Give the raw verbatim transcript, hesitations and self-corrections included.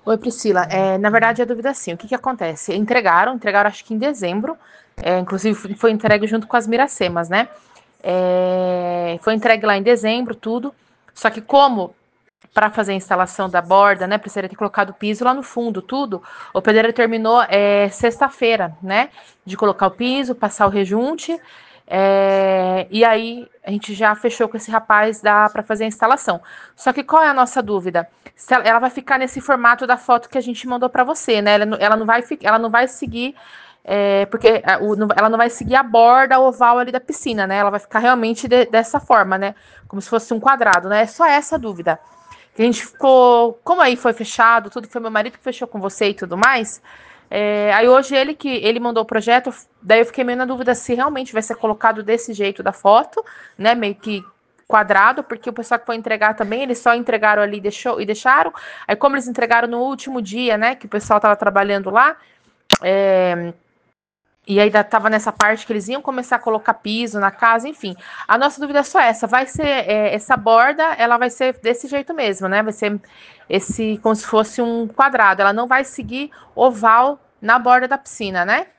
Oi, Priscila. É, na verdade, a dúvida é assim: o que que acontece? Entregaram, entregaram acho que em dezembro, é, inclusive foi entregue junto com as Miracemas, né? É, foi entregue lá em dezembro, tudo. Só que como para fazer a instalação da borda, né, precisaria ter colocado o piso lá no fundo, tudo. O pedreiro terminou é, sexta-feira, né, de colocar o piso, passar o rejunte, é, e aí a gente já fechou com esse rapaz para fazer a instalação. Só que qual é a nossa dúvida? Se ela, ela vai ficar nesse formato da foto que a gente mandou para você, né? Ela, não- ela não vai, fi- ela não vai seguir é, porque a- o- não- ela não vai seguir a borda oval ali da piscina, né? Ela vai ficar realmente de- dessa forma, né? Como se fosse um quadrado, né? É só essa a dúvida. Que a gente ficou. Como aí foi fechado, tudo foi meu marido que fechou com você e tudo mais. É, aí hoje ele que ele mandou o projeto, daí eu fiquei meio na dúvida se realmente vai ser colocado desse jeito da foto, né? Meio que quadrado, porque o pessoal que foi entregar também, eles só entregaram ali deixou, e deixaram. Aí, como eles entregaram no último dia, né? Que o pessoal tava trabalhando lá, é, e ainda estava nessa parte que eles iam começar a colocar piso na casa, enfim. A nossa dúvida é só essa: vai ser é, essa borda, ela vai ser desse jeito mesmo, né? Vai ser esse como se fosse um quadrado. Ela não vai seguir oval na borda da piscina, né?